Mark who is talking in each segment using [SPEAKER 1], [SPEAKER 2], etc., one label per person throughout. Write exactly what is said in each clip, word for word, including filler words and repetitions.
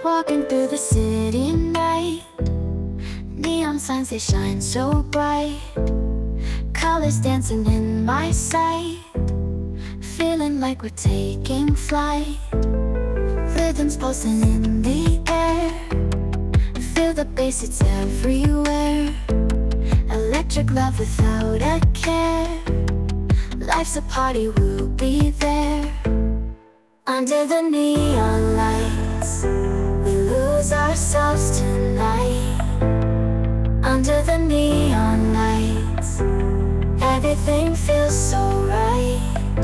[SPEAKER 1] Walking through the city night, neon signs, they shine so bright. Colors dancing in my sight, feeling like we're taking flight. Rhythms pulsing in the air, feel the bass, it's everywhere. Electric love without a care. Life's a party, we'll be there. Under the neon lights, we lose ourselves tonight. Under the neon lights, everything feels so right.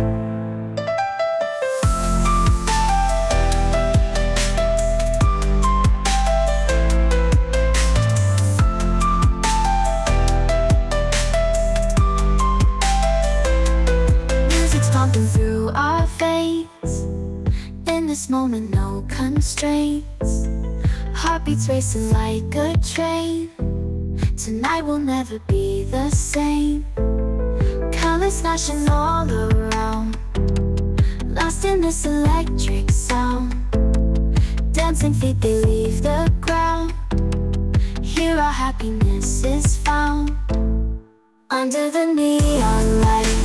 [SPEAKER 1] Music's pumping through our veins. In this moment, no constraints. Heartbeats racing like a train. Tonight will never be the same. Colors flashing all around, lost in this electric sound. Dancing feet, they leave the ground. Here our happiness is found. Under the neon light,